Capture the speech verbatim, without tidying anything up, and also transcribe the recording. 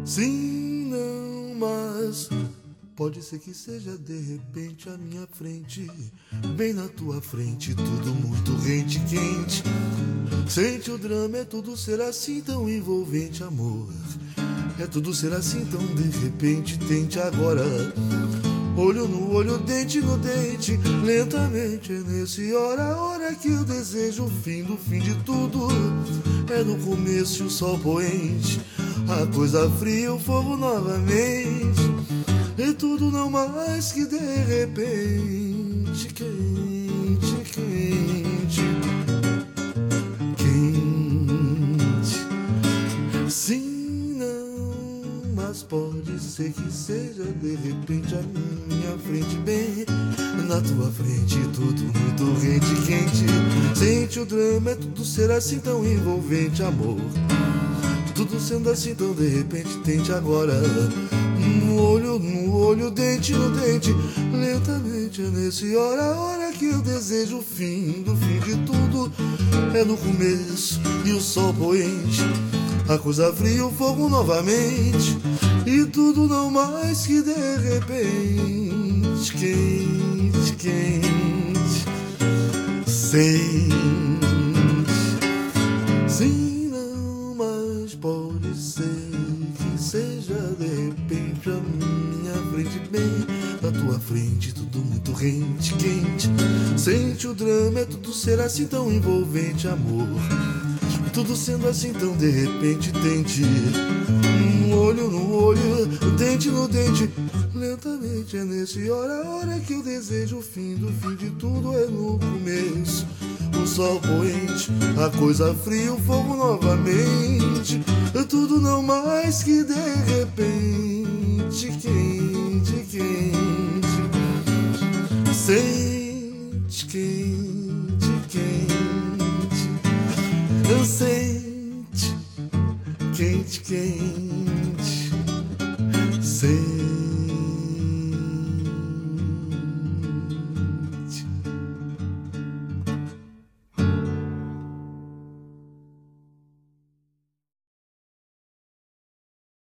Sim, não, mas pode ser que seja de repente à minha frente, bem na tua frente, tudo muito rente quente. Sente o drama, é tudo ser assim tão envolvente, amor. É tudo ser assim tão de repente, tente agora. Olho no olho, dente no dente, lentamente. É nesse hora, hora que eu desejo o fim do fim de tudo. É no começo e o sol poente, a coisa fria, o fogo novamente. E tudo não mais que de repente, quente, quente, quente. Sim, não, mas pode ser que seja de repente à minha frente, bem na tua frente, tudo muito rente, quente. Sente o drama, é tudo ser assim tão envolvente, amor. Tudo sendo assim tão de repente, tente agora. No olho, no olho, dente no dente, lentamente. É nesse hora, hora que eu desejo o fim do fim de tudo. É no começo e o sol poente, a coisa fria, o fogo novamente. E tudo não mais que de repente, quente, quente, sente. Sim, não, mas pode ser que seja de repente à minha frente, bem na tua frente, tudo muito rente, quente. Sente o drama, é tudo ser assim tão envolvente, amor. Tudo sendo assim tão de repente, tente. No olho, no olho, dente no dente, lentamente. É nesse hora, hora que eu desejo o fim do fim de tudo. É no começo, o sol poente, a coisa fria, o fogo novamente. Tudo não mais que de repente, quente, quente. Sente, quente, quente. Sente, quente, quente. Sente.